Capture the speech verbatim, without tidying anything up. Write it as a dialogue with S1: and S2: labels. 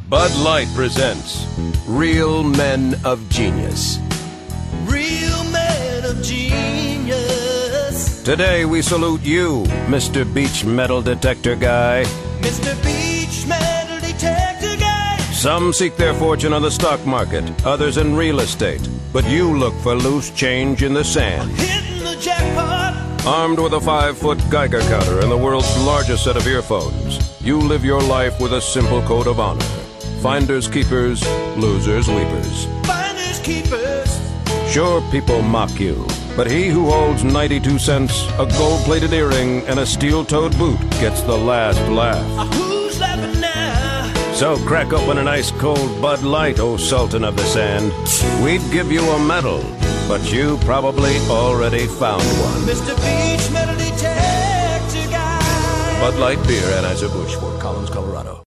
S1: Bud Light presents Real Men of Genius.
S2: Real men of genius.
S1: Today we salute you, Mister Beach Metal Detector Guy.
S2: Mister Beach Metal Detector Guy.
S1: Some seek their fortune on the stock market, others in real estate. But you look for loose change in the sand.
S2: Hitting the jackpot.
S1: Armed with a five-foot Geiger counter and the world's largest set of earphones, you live your life with a simple code of honor. Finders keepers, losers weepers.
S2: Finders keepers.
S1: Sure, people mock you, but he who holds ninety-two cents, a gold-plated earring, and a steel-toed boot gets the last laugh.
S2: Uh, who's laughing now?
S1: So crack open an ice-cold Bud Light, O Sultan of the Sand. We'd give you a medal, but you probably already found one.
S2: Mister Beach Metal Detector Guy.
S1: Bud Light Beer, Anheuser-Busch, Fort Collins, Colorado.